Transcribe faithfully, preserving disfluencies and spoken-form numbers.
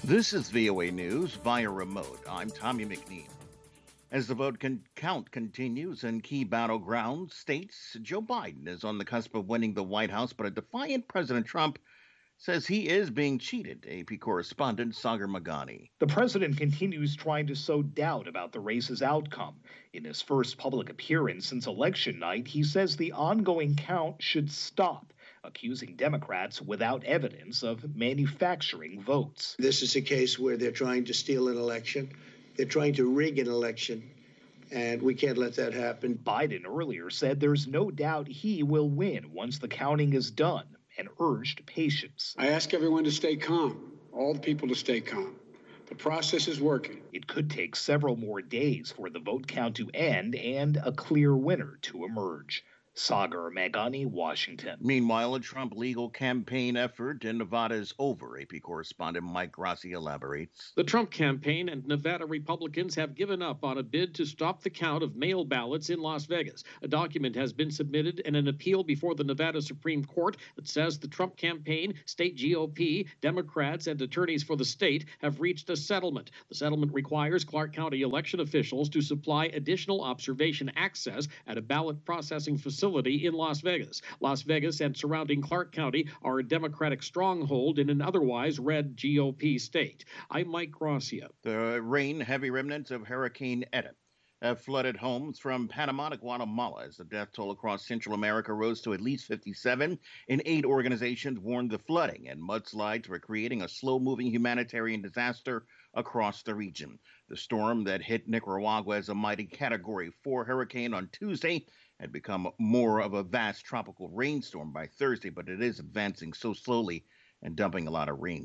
This is V O A News via remote. I'm Tommy McNeil. As the vote con- count continues in key battleground states, Joe Biden is on the cusp of winning the White House, but a defiant President Trump says he is being cheated. A P correspondent Sagar Magani. The president continues trying to sow doubt about the race's outcome. In his first public appearance since election night, he says the ongoing count should stop, accusing Democrats without evidence of manufacturing votes. This is a case where they're trying to steal an election. They're trying to rig an election, and we can't let that happen. Biden earlier said there's no doubt he will win once the counting is done, and urged patience. I ask everyone to stay calm, all the people to stay calm. The process is working. It could take several more days for the vote count to end and a clear winner to emerge. Sagar Magani, Washington. Meanwhile, a Trump legal campaign effort in Nevada is over. A P correspondent Mike Grassi elaborates. The Trump campaign and Nevada Republicans have given up on a bid to stop the count of mail ballots in Las Vegas. A document has been submitted in an appeal before the Nevada Supreme Court that says the Trump campaign, state G O P, Democrats, and attorneys for the state have reached a settlement. The settlement requires Clark County election officials to supply additional observation access at a ballot processing facility in Las Vegas. Las Vegas and surrounding Clark County are a Democratic stronghold in an otherwise red G O P state. I'm Mike Gracia. The rain, heavy remnants of Hurricane Eta have flooded homes from Panama to Guatemala as the death toll across Central America rose to at least fifty-seven, and aid organizations warned the flooding and mudslides were creating a slow-moving humanitarian disaster across the region. The storm that hit Nicaragua as a mighty Category four hurricane on Tuesday had become more of a vast tropical rainstorm by Thursday, but it is advancing so slowly and dumping a lot of rain.